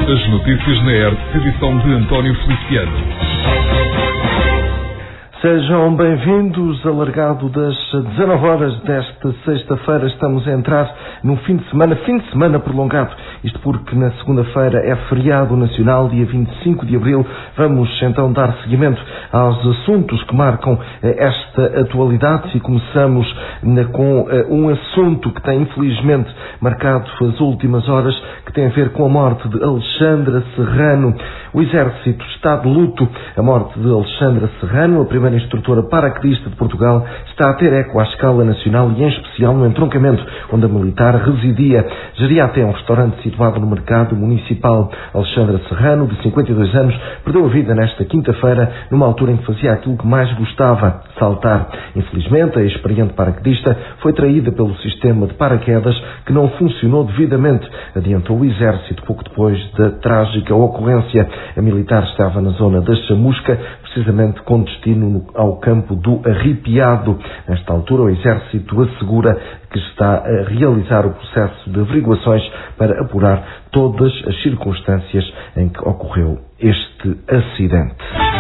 As notícias na ERT, edição de António Feliciano. Sejam bem-vindos, alargado das 19 horas desta sexta-feira. Estamos a entrar num fim de semana prolongado. Isto porque na segunda-feira é feriado nacional, dia 25 de abril. Vamos então dar seguimento aos assuntos que marcam esta atualidade e começamos com um assunto que tem infelizmente marcado as últimas horas, que tem a ver com a morte de Alexandra Serrano. O Exército está de luto. A morte de Alexandra Serrano, a primeira instrutora paraquedista de Portugal, está a ter eco à escala nacional e em especial no entroncamento onde a militar residia. Geria até um restaurante situado no mercado municipal. Alexandra Serrano, de 52 anos, perdeu a vida nesta quinta-feira, numa altura em que fazia aquilo que mais gostava, saltar. Infelizmente, a experiente paraquedista foi traída pelo sistema de paraquedas que não funcionou devidamente, adiantou o Exército pouco depois da trágica ocorrência. A militar estava na zona da Chamusca, precisamente com destino ao campo do Arrepiado. Nesta altura, o Exército assegura que está a realizar o processo de averiguações para apurar todas as circunstâncias em que ocorreu este acidente.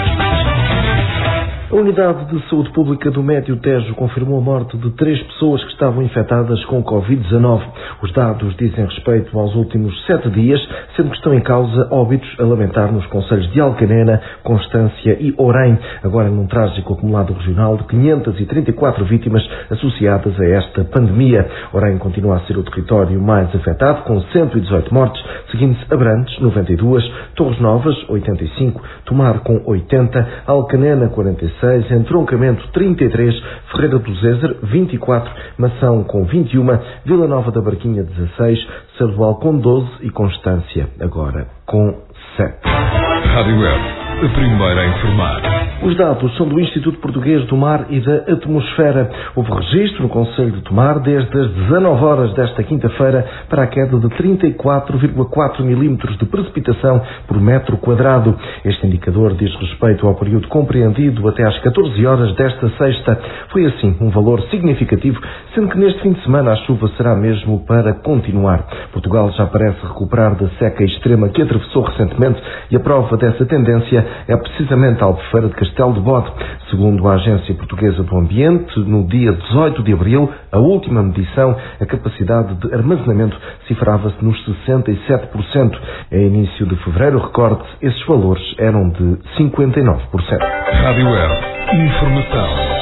A Unidade de Saúde Pública do Médio Tejo confirmou a morte de 3 pessoas que estavam infectadas com Covid-19. Os dados dizem respeito aos últimos 7 dias, sendo que estão em causa óbitos a lamentar nos concelhos de Alcanena, Constância e Orém, agora num trágico acumulado regional de 534 vítimas associadas a esta pandemia. Orém continua a ser o território mais afetado, com 118 mortes, seguindo-se Abrantes, 92, Torres Novas, 85, Tomar com 80, Alcanena, 46, Entroncamento 33, Ferreira do Zézer 24, Mação com 21, Vila Nova da Barquinha 16, Sardual com 12 e Constância agora com 7. Rádio ERT, a primeira a informar. Os dados são do Instituto Português do Mar e da Atmosfera. Houve registro no concelho de Tomar desde as 19 horas desta quinta-feira para a queda de 34,4 milímetros de precipitação por metro quadrado. Este indicador diz respeito ao período compreendido até às 14 horas desta sexta. Foi assim um valor significativo, sendo que neste fim de semana a chuva será mesmo para continuar. Portugal já parece recuperar da seca extrema que atravessou recentemente e a prova dessa tendência é precisamente a Albufeira de Castelo de Bode. Segundo a Agência Portuguesa do Ambiente, no dia 18 de abril, a última medição, a capacidade de armazenamento cifrava-se nos 67%. Em início de fevereiro, recorde-se, esses valores eram de 59%. Rádio ERT, informação.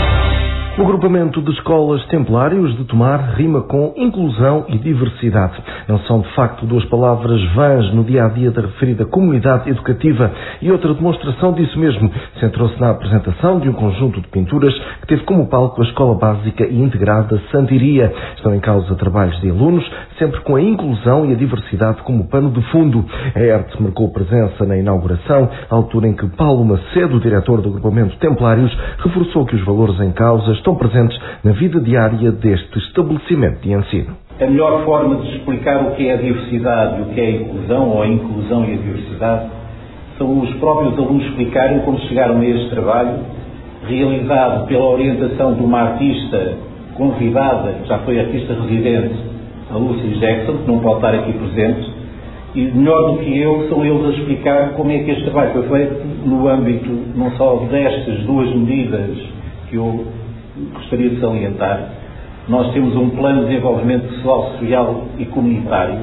O agrupamento de escolas Templários de Tomar rima com inclusão e diversidade. Não são, de facto, duas palavras vãs no dia-a-dia da referida comunidade educativa, e outra demonstração disso mesmo centrou-se na apresentação de um conjunto de pinturas que teve como palco a Escola Básica e Integrada Santiria. Estão em causa trabalhos de alunos, sempre com a inclusão e a diversidade como pano de fundo. A ERT marcou presença na inauguração, à altura em que Paulo Macedo, diretor do agrupamento Templários, reforçou que os valores em causa estão presentes na vida diária deste estabelecimento de ensino. A melhor forma de explicar o que é a diversidade e o que é a inclusão, ou a inclusão e a diversidade, são os próprios alunos explicarem como chegaram a este trabalho, realizado pela orientação de uma artista convidada, que já foi artista residente, a Lucy Jackson, que não pode estar aqui presente, e melhor do que eu, são eles a explicar como é que este trabalho foi feito no âmbito não só destas duas medidas que eu gostaria de salientar. Nós temos um plano de desenvolvimento pessoal, social e comunitário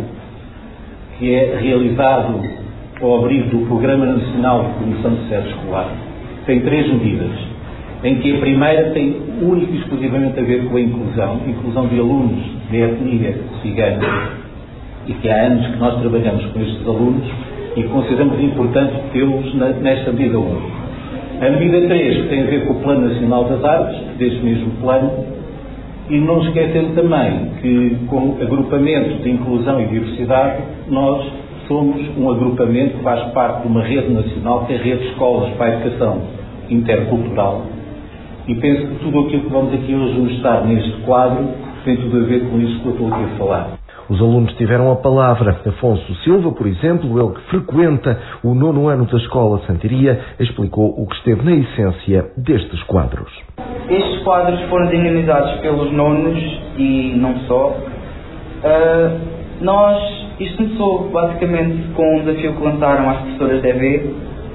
que é realizado ao abrigo do Programa Nacional de Promoção de Sucesso Escolar. Tem 3 medidas, em que a primeira tem única e exclusivamente a ver com a inclusão de alunos de etnia cigana, e que há anos que nós trabalhamos com estes alunos e consideramos importante tê-los nesta medida 1. A medida 3, que tem a ver com o Plano Nacional das Artes, deste mesmo plano, e não esquecendo também que, com agrupamento de inclusão e diversidade, nós somos um agrupamento que faz parte de uma rede nacional, que é a Rede de Escolas para a Educação Intercultural, e penso que tudo aquilo que vamos aqui hoje mostrar neste quadro tem tudo a ver com isso que eu estou aqui a falar. Os alunos tiveram a palavra. Afonso Silva, por exemplo, ele que frequenta o 9º ano da Escola Santiria, explicou o que esteve na essência destes quadros. Estes quadros foram dinamizados pelos nonos e não só. Nós Isto começou basicamente com um desafio que lançaram às professoras de EV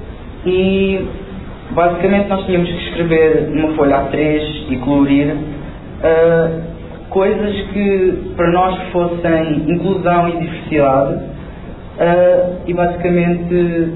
e basicamente nós tínhamos que escrever numa folha A3 e colorir coisas que para nós fossem inclusão e diversidade e basicamente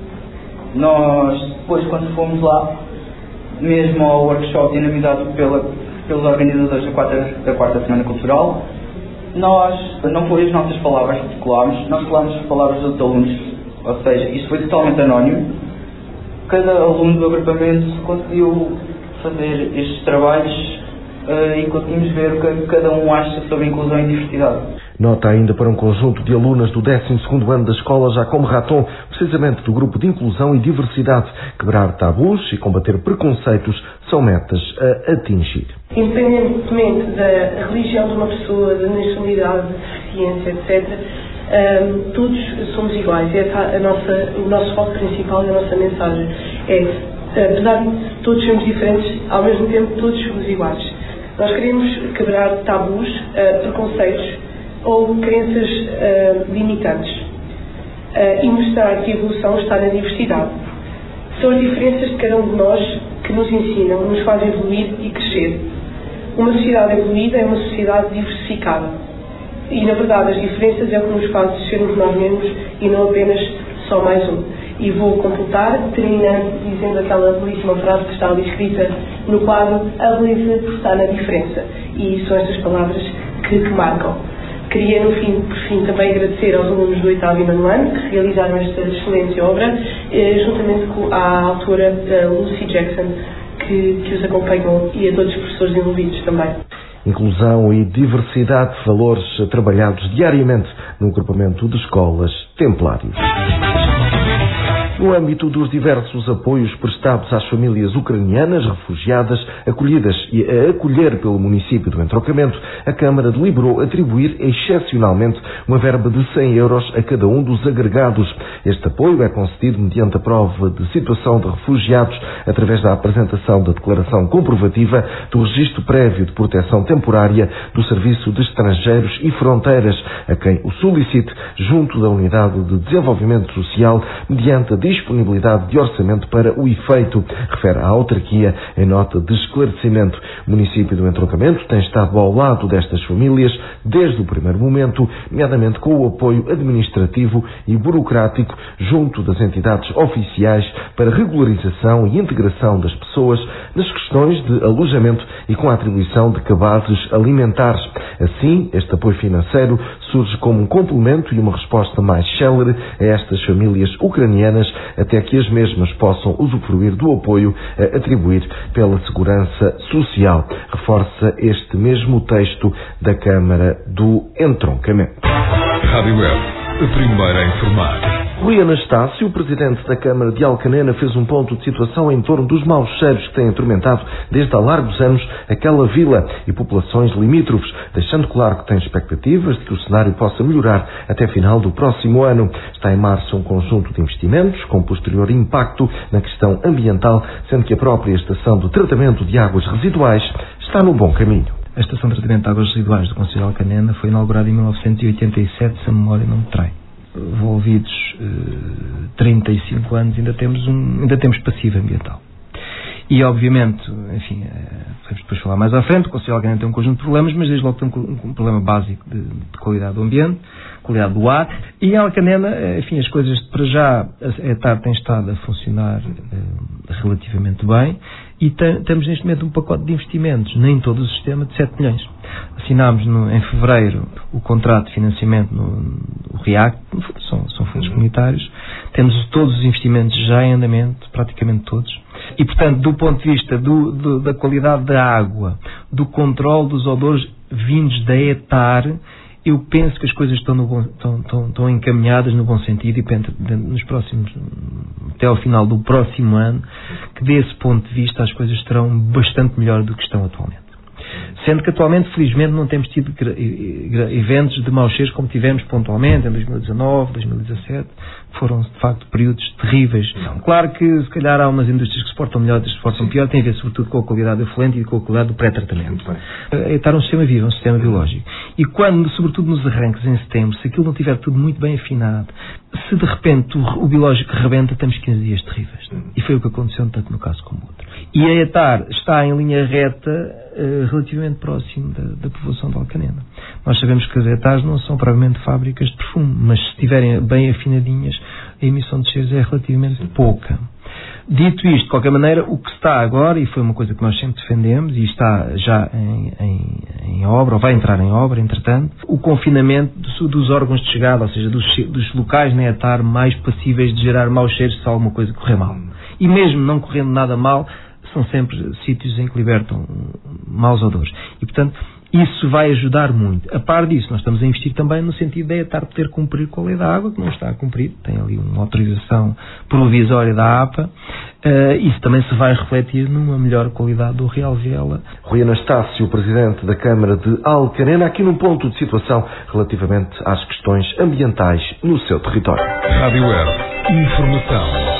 nós depois, quando fomos lá mesmo ao workshop dinamizado pelos organizadores da quarta Semana Cultural, nós não foi as nossas palavras que colámos, nós colámos as palavras dos alunos, ou seja, isto foi totalmente anónimo. Cada aluno do agrupamento conseguiu fazer estes trabalhos e conseguimos ver o que cada um acha sobre inclusão e diversidade. Nota ainda para um conjunto de alunas do 12º ano da escola Jacome Raton, precisamente do grupo de inclusão e diversidade. Quebrar tabus e combater preconceitos são metas a atingir. Independentemente da religião de uma pessoa, da nacionalidade, deficiência, etc., todos somos iguais. O nosso foco principal e a nossa mensagem é, apesar de todos sermos diferentes, ao mesmo tempo todos somos iguais. Nós queremos quebrar tabus, preconceitos ou crenças limitantes e mostrar que a evolução está na diversidade. São as diferenças de cada um de nós que nos ensinam, nos fazem evoluir e crescer. Uma sociedade evoluída é uma sociedade diversificada. E, na verdade, as diferenças é o que nos faz sermos nós mesmos e não apenas só mais um. E vou completar, terminando dizendo aquela belíssima frase que está ali escrita no quadro: a beleza está na diferença. E são estas palavras que marcam. Queria, por fim, também agradecer aos alunos do 8º e 9º ano que realizaram esta excelente obra, juntamente com a autora Lucy Jackson, que os acompanhou, e a todos os professores envolvidos também. Inclusão e diversidade, valores trabalhados diariamente no agrupamento de escolas Templários. No âmbito dos diversos apoios prestados às famílias ucranianas refugiadas, acolhidas e a acolher pelo município do Entroncamento, a Câmara deliberou atribuir excepcionalmente uma verba de 100 euros a cada um dos agregados. Este apoio é concedido mediante a prova de situação de refugiados através da apresentação da declaração comprovativa do registro prévio de proteção temporária do Serviço de Estrangeiros e Fronteiras, a quem o solicite junto da Unidade de Desenvolvimento Social mediante a disponibilidade de orçamento para o efeito, refere a autarquia em nota de esclarecimento. O município do Entroncamento tem estado ao lado destas famílias desde o primeiro momento, nomeadamente com o apoio administrativo e burocrático junto das entidades oficiais para regularização e integração das pessoas nas questões de alojamento e com a atribuição de cabazes alimentares. Assim, este apoio financeiro surge como um complemento e uma resposta mais célere a estas famílias ucranianas até que as mesmas possam usufruir do apoio a atribuir pela Segurança Social. Reforça este mesmo texto da Câmara do Entroncamento. Rádio Web, a primeira a informar. Rui Anastácio, presidente da Câmara de Alcanena, fez um ponto de situação em torno dos maus cheiros que têm atormentado desde há largos anos aquela vila e populações limítrofes, deixando claro que tem expectativas de que o cenário possa melhorar até final do próximo ano. Está em março um conjunto de investimentos com posterior impacto na questão ambiental, sendo que a própria estação de tratamento de águas residuais está no bom caminho. A estação de tratamento de águas residuais do concelho de Alcanena foi inaugurada em 1987, se a memória não me trai. Envolvidos 35 anos, ainda temos passivo ambiental. E, obviamente, enfim, podemos depois falar mais à frente, o concelho de Alcanena tem um conjunto de problemas, mas desde logo tem um problema básico de qualidade do ambiente, qualidade do ar, e em Alcanena, enfim, as coisas para já, a ETAR tem estado a funcionar relativamente bem, e temos neste momento um pacote de investimentos, nem todo o sistema, de 7 milhões. Assinámos em fevereiro o contrato de financiamento no REACT, são fundos comunitários, temos todos os investimentos já em andamento, praticamente todos, e portanto, do ponto de vista da qualidade da água, do controle dos odores vindos da ETAR, eu penso que as coisas estão encaminhadas no bom sentido e nos próximos, até ao final do próximo ano, que desse ponto de vista as coisas estarão bastante melhor do que estão atualmente. Sendo que atualmente, felizmente, não temos tido eventos de maus cheiros como tivemos pontualmente em 2019, 2017, que foram de facto períodos terríveis. Claro que se calhar há umas indústrias que se portam melhor, outras que se portam pior, tem a ver sobretudo com a qualidade do efluente e com a qualidade do pré-tratamento. Estar um sistema vivo, um sistema biológico. E quando, sobretudo nos arranques em setembro, se aquilo não estiver tudo muito bem afinado, se de repente o biológico rebenta, temos 15 dias terríveis. E foi o que aconteceu tanto no caso como no outro. E a ETAR está em linha reta relativamente próximo da povoação de Alcanena. Nós sabemos que as ETARs não são provavelmente fábricas de perfume, mas se estiverem bem afinadinhas, a emissão de cheiros é relativamente pouca. Dito isto, de qualquer maneira, o que está agora, e foi uma coisa que nós sempre defendemos, e está já em obra, ou vai entrar em obra, entretanto, o confinamento dos órgãos de chegada, ou seja, dos locais na ETAR mais passíveis de gerar maus cheiros se alguma coisa correr mal. E mesmo não correndo nada mal, são sempre sítios em que libertam maus odores. E, portanto, isso vai ajudar muito. A par disso, nós estamos a investir também no sentido de a ETAR poder cumprir com a lei da água, que não está a cumprir, tem ali uma autorização provisória da APA. Isso também se vai refletir numa melhor qualidade do Real Viela. Rui Anastácio, Presidente da Câmara de Alcanena, aqui num ponto de situação relativamente às questões ambientais no seu território. Rádio Web. Informação.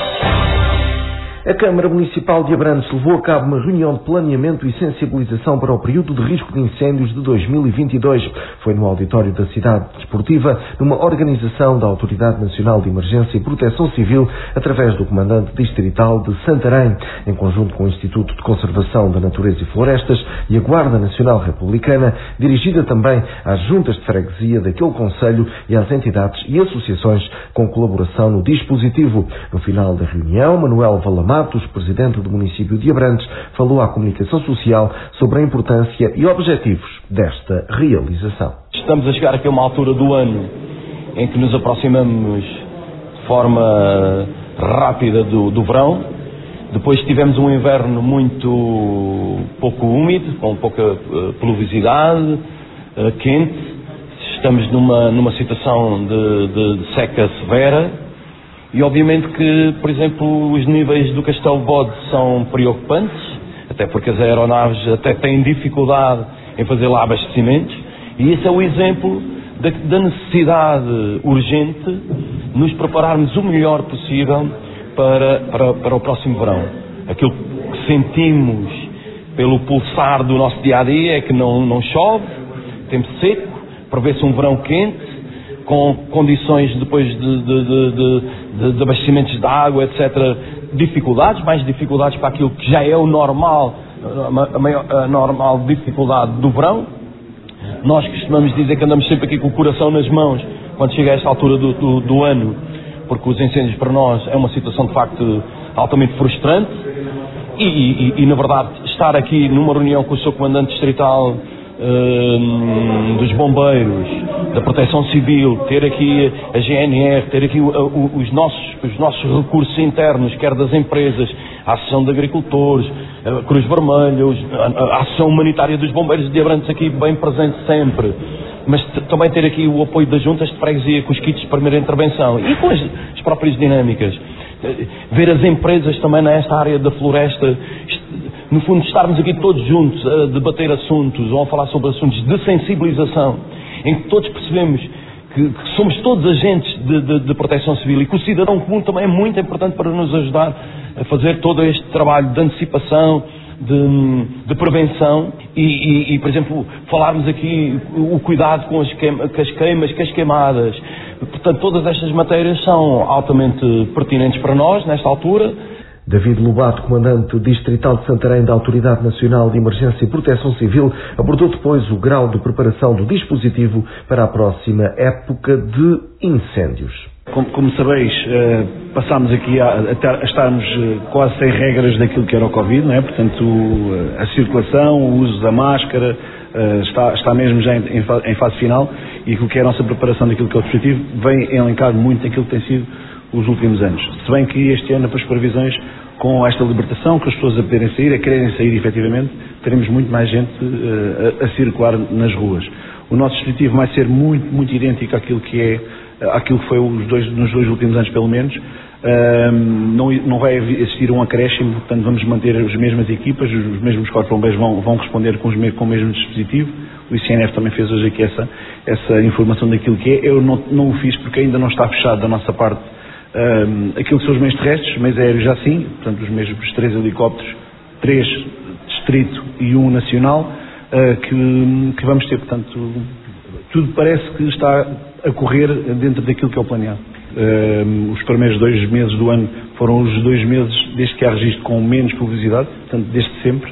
A Câmara Municipal de Abrantes levou a cabo uma reunião de planeamento e sensibilização para o período de risco de incêndios de 2022. Foi no auditório da cidade desportiva, numa organização da Autoridade Nacional de Emergência e Proteção Civil, através do Comandante Distrital de Santarém, em conjunto com o Instituto de Conservação da Natureza e Florestas e a Guarda Nacional Republicana, dirigida também às juntas de freguesia daquele concelho e às entidades e associações com colaboração no dispositivo. No final da reunião, Manuel Valamar, Presidente do município de Abrantes, falou à comunicação social sobre a importância e objetivos desta realização. Estamos a chegar aqui a uma altura do ano em que nos aproximamos de forma rápida do verão. Depois tivemos um inverno muito pouco úmido, com pouca pluviosidade, quente. Estamos numa situação de seca severa. E obviamente que, por exemplo, os níveis do Castelo Bode são preocupantes, até porque as aeronaves até têm dificuldade em fazer lá abastecimentos, e esse é o exemplo da necessidade urgente de nos prepararmos o melhor possível para o próximo verão. Aquilo que sentimos pelo pulsar do nosso dia-a-dia é que não chove, tempo seco, prevê-se um verão quente, com condições depois de abastecimentos de água, etc., mais dificuldades para aquilo que já é o normal, a normal dificuldade do verão. Nós costumamos dizer que andamos sempre aqui com o coração nas mãos quando chega a esta altura do ano, porque os incêndios para nós é uma situação de facto altamente frustrante e na verdade estar aqui numa reunião com o seu comandante distrital dos bombeiros, da proteção civil, ter aqui a GNR, ter aqui os nossos recursos internos, quer das empresas, a Associação de Agricultores, a Cruz Vermelha, a Associação Humanitária dos Bombeiros de Abrantes aqui bem presente sempre, mas também ter aqui o apoio das juntas de freguesia com os kits de primeira intervenção e com as próprias dinâmicas. Ver as empresas também nesta área da floresta, no fundo estarmos aqui todos juntos a debater assuntos ou a falar sobre assuntos de sensibilização, em que todos percebemos que somos todos agentes de proteção civil e que o cidadão comum também é muito importante para nos ajudar a fazer todo este trabalho de antecipação, de prevenção e, por exemplo, falarmos aqui o cuidado com as queimas, com as queimadas. Portanto, todas estas matérias são altamente pertinentes para nós, nesta altura. David Lobato, comandante distrital de Santarém da Autoridade Nacional de Emergência e Proteção Civil, abordou depois o grau de preparação do dispositivo para a próxima época de incêndios. Como sabeis, passámos aqui a estarmos quase sem regras daquilo que era o Covid, não é? Portanto, a circulação, o uso da máscara, está mesmo já em fase final, e aquilo que é a nossa preparação daquilo que é o dispositivo vem elencar muito daquilo que tem sido os últimos anos. Se bem que este ano, para as previsões, com esta libertação, com as pessoas a poderem sair, a quererem sair efetivamente, teremos muito mais gente a circular nas ruas. O nosso dispositivo vai ser muito, muito idêntico àquilo que foi nos dois últimos anos, pelo menos. Não vai existir um acréscimo, portanto vamos manter as mesmas equipas, os mesmos corpos de bombeiros vão responder com o mesmo dispositivo. O ICNF também fez hoje aqui essa informação daquilo que é. Eu não o fiz porque ainda não está fechado da nossa parte aquilo que são os meios terrestres, meios aéreos já sim, portanto os mesmos 3 helicópteros, 3 distrito e 1 nacional, que vamos ter, portanto tudo parece que está a correr dentro daquilo que é o planeado. Os primeiros 2 meses do ano foram os 2 meses desde que há registro com menos publicidade, portanto desde sempre.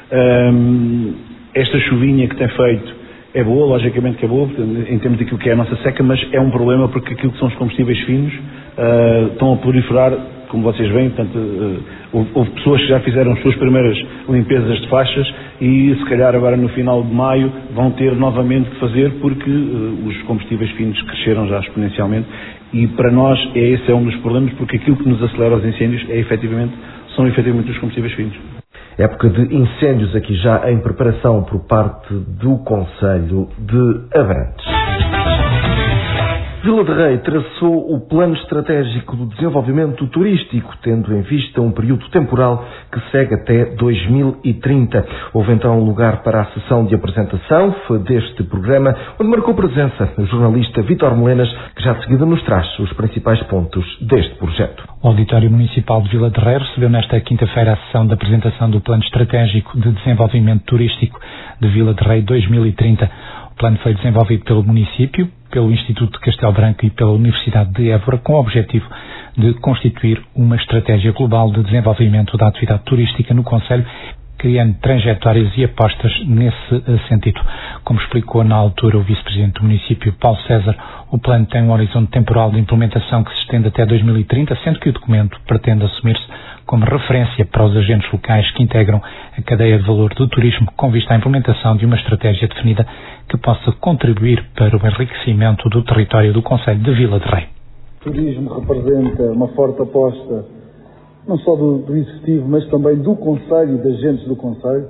Esta chuvinha que tem feito é boa, logicamente que é boa, em termos daquilo que é a nossa seca, mas é um problema porque aquilo que são os combustíveis finos estão a proliferar, como vocês veem, portanto, houve pessoas que já fizeram as suas primeiras limpezas de faixas e se calhar agora no final de maio vão ter novamente que fazer porque os combustíveis finos cresceram já exponencialmente e para nós esse é um dos problemas porque aquilo que nos acelera os incêndios são efetivamente os combustíveis finos. Época de incêndios aqui já em preparação por parte do Concelho de Abrantes. Vila de Rei traçou o plano estratégico do desenvolvimento turístico, tendo em vista um período temporal que segue até 2030. Houve então lugar para a sessão de apresentação deste programa, onde marcou presença o jornalista Vítor Melenas, que já de seguida nos traz os principais pontos deste projeto. O Auditório Municipal de Vila de Rei recebeu nesta quinta-feira a sessão de apresentação do Plano Estratégico de Desenvolvimento Turístico de Vila de Rei 2030. O plano foi desenvolvido pelo município, pelo Instituto de Castelo Branco e pela Universidade de Évora, com o objetivo de constituir uma estratégia global de desenvolvimento da atividade turística no concelho, criando trajetórias e apostas nesse sentido. Como explicou na altura o vice-presidente do município, Paulo César, o plano tem um horizonte temporal de implementação que se estende até 2030, sendo que o documento pretende assumir-se como referência para os agentes locais que integram a cadeia de valor do turismo, com vista à implementação de uma estratégia definida que possa contribuir para o enriquecimento do território do concelho de Vila de Rei. O turismo representa uma forte aposta, não só do executivo, mas também do concelho e das agentes do concelho.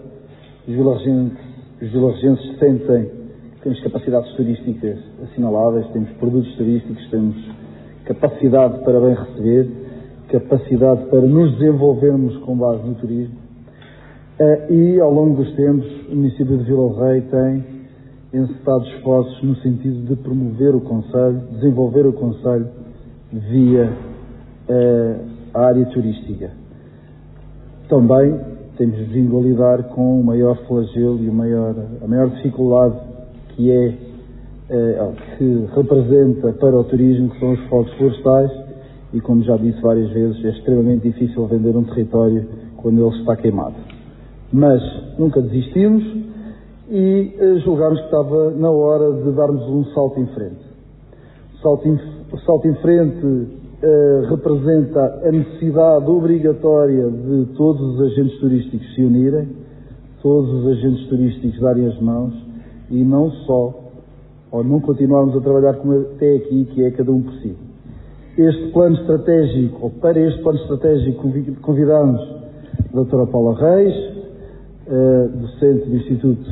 Os vilargenses sentem que temos capacidades turísticas assinaláveis, temos produtos turísticos, temos capacidade para bem receber, capacidade para nos desenvolvermos com base no turismo. E ao longo dos tempos o município de Vila de Rei tem encetado esforços no sentido de promover o concelho, desenvolver o concelho via a área turística. Também temos vindo a lidar com o maior flagelo e a maior dificuldade que representa para o turismo, que são os fogos florestais, e como já disse várias vezes, é extremamente difícil vender um território quando ele está queimado. Mas nunca desistimos e julgámos que estava na hora de darmos um salto em frente. O salto em frente representa a necessidade obrigatória de todos os agentes turísticos se unirem, todos os agentes turísticos darem as mãos e não continuarmos a trabalhar como até aqui, que é cada um por si. Este plano estratégico, ou para este plano estratégico, convidámos a doutora Paula Reis, docente do Instituto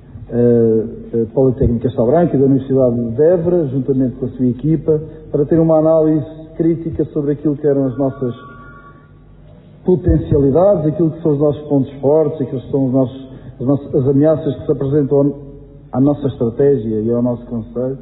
Politécnico de Castelo Branco e da Universidade de Évora, juntamente com a sua equipa, para ter uma análise crítica sobre aquilo que eram as nossas potencialidades, aquilo que são os nossos pontos fortes, aquilo que são as ameaças que se apresentam à nossa estratégia e ao nosso concelho,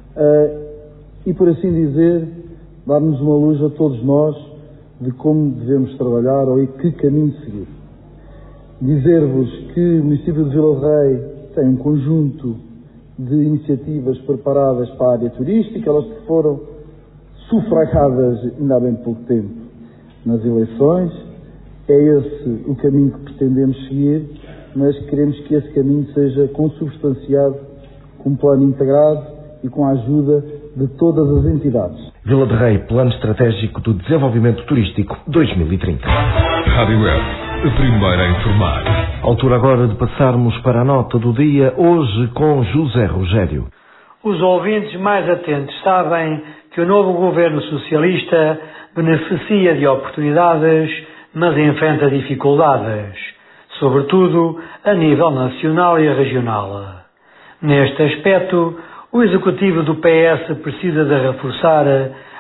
e por assim dizer, dar-nos uma luz a todos nós de como devemos trabalhar ou em que caminho seguir. Dizer-vos que o município de Vila de Rei tem um conjunto de iniciativas preparadas para a área turística, elas que foram sufragadas ainda há bem pouco tempo nas eleições. É esse o caminho que pretendemos seguir, mas queremos que esse caminho seja consubstanciado com um plano integrado e com a ajuda de todas as entidades. Vila de Rei, Plano Estratégico do Desenvolvimento Turístico 2030. Rádio Web, a primeira a informar. Altura agora de passarmos para a nota do dia, hoje com José Rogério. Os ouvintes mais atentos sabem que o novo governo socialista beneficia de oportunidades, mas enfrenta dificuldades, sobretudo a nível nacional e regional. Neste aspecto, o executivo do PS precisa de reforçar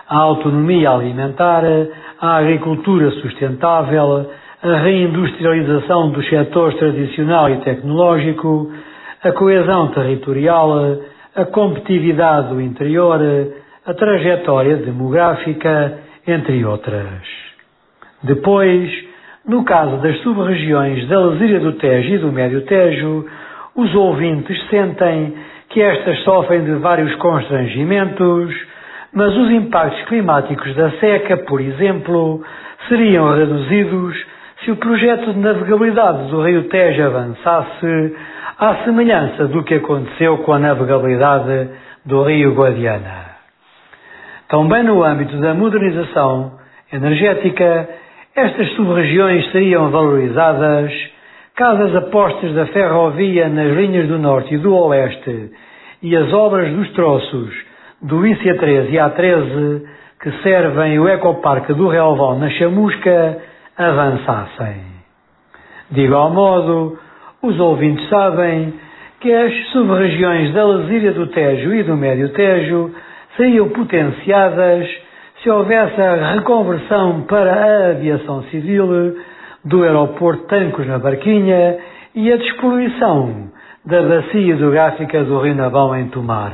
a autonomia alimentar, a agricultura sustentável, a reindustrialização dos setores tradicional e tecnológico, a coesão territorial, a competitividade do interior, a trajetória demográfica, entre outras. Depois, no caso das sub-regiões da Lesíria do Tejo e do Médio Tejo, os ouvintes sentem que estas sofrem de vários constrangimentos, mas os impactos climáticos da seca, por exemplo, seriam reduzidos se o projeto de navegabilidade do Rio Tejo avançasse à semelhança do que aconteceu com a navegabilidade do Rio Guadiana. Também no âmbito da modernização energética, estas sub-regiões seriam valorizadas caso as apostas da ferrovia nas linhas do Norte e do Oeste e as obras dos troços do IC13 e A13 que servem o ecoparque do Relvão na Chamusca avançassem. De igual modo, os ouvintes sabem que as sub-regiões da Lesíria do Tejo e do Médio Tejo seriam potenciadas se houvesse a reconversão para a aviação civil do aeroporto de Tancos na Barquinha e a despoluição da bacia hidrográfica do Rio Navão em Tomar.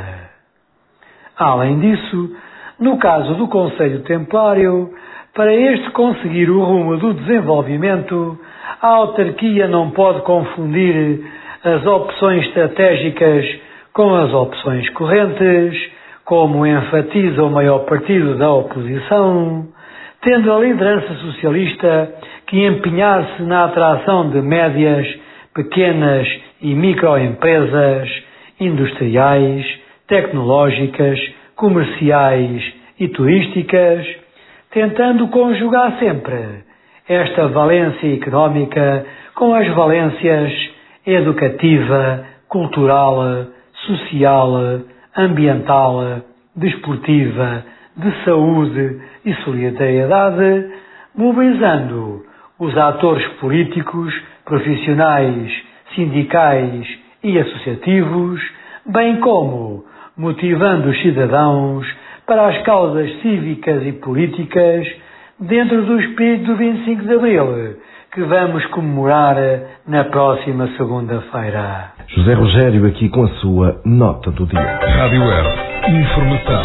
Além disso, no caso do Conselho Templário, para este conseguir o rumo do desenvolvimento, a autarquia não pode confundir as opções estratégicas com as opções correntes, como enfatiza o maior partido da oposição, tendo a liderança socialista que empenhar-se na atração de médias, pequenas e microempresas industriais, tecnológicas, comerciais e turísticas, tentando conjugar sempre esta valência económica com as valências educativa, cultural, social, ambiental, desportiva, de saúde e solidariedade, mobilizando os atores políticos, profissionais, sindicais e associativos, bem como motivando os cidadãos para as causas cívicas e políticas dentro do espírito do 25 de Abril, que vamos comemorar na próxima segunda-feira. José Rogério aqui com a sua nota do dia. Rádio Web, informação.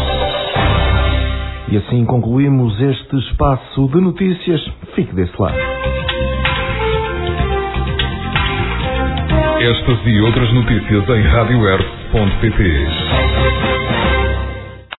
E assim concluímos este espaço de notícias. Fique desse lado. Estas e outras notícias em radioweb.pt.